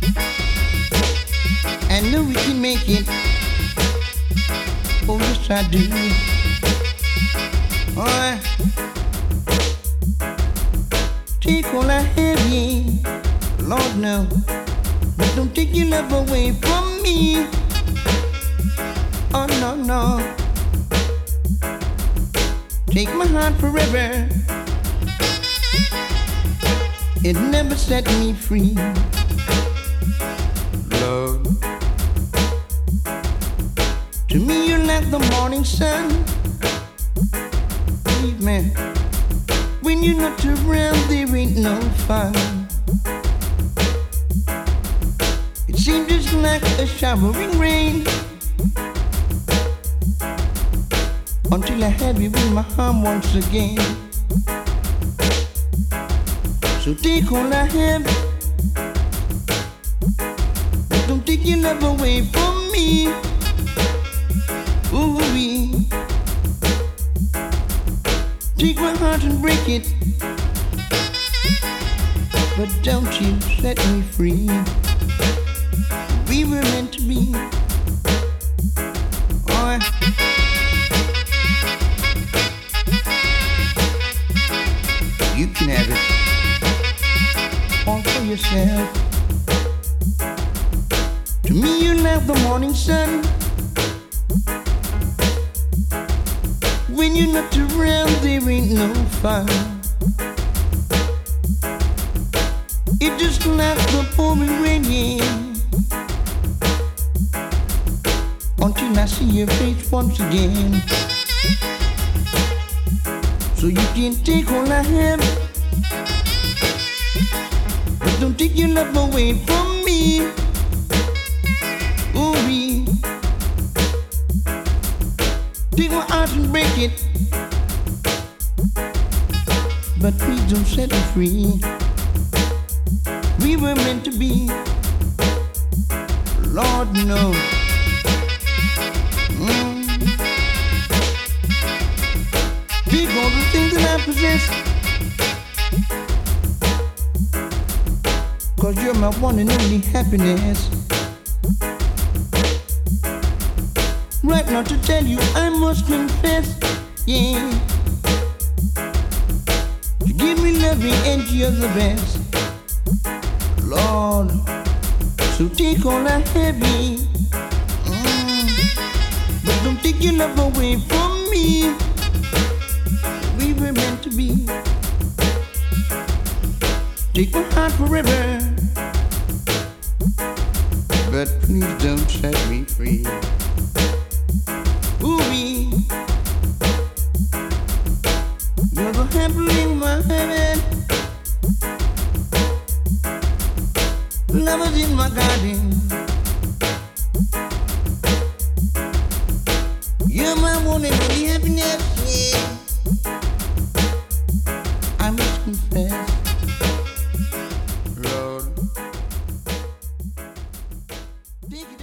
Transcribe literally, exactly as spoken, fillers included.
I know we can make it. Oh, yes, I do. Alright. Take all I have, yeah. Lord, no. But don't take your love away from me. Oh, no, no. Take my heart forever. It never set me free. Lord. To me you're like the morning sun. Believe me, when you're not around there ain't no fun. It seems just like a showering rain, until I have you in my arm once again. So take all I have, but don't take your love away from me. Ooh-wee. Take my heart and break it, but don't you set me free. We were meant to be. Oh, you can have it all for yourself. To me you're like the morning sun. When you're not around, there ain't no fun. It's just like the pouring rain, yeah. Until I see your face once again. So you can take all I have, but don't take your love away from me. Ooh-wee. Take my heart and break it, but please don't set me free. We were meant to be. Lord, no. Mm. Take all the things that I possess, 'cause you're my one and only happiness. Right now to tell you, I must confess, yeah. You give me loving and you're the best, Lord. So take all I have, yeah. Mm. But don't take your love away from me. We were meant to be. Take my heart forever, but please don't set me free. Ooh-wee. You're the apple in my heaven, lovers in my garden. You're my one and only happiness, yeah. I must confess, Lord. Take it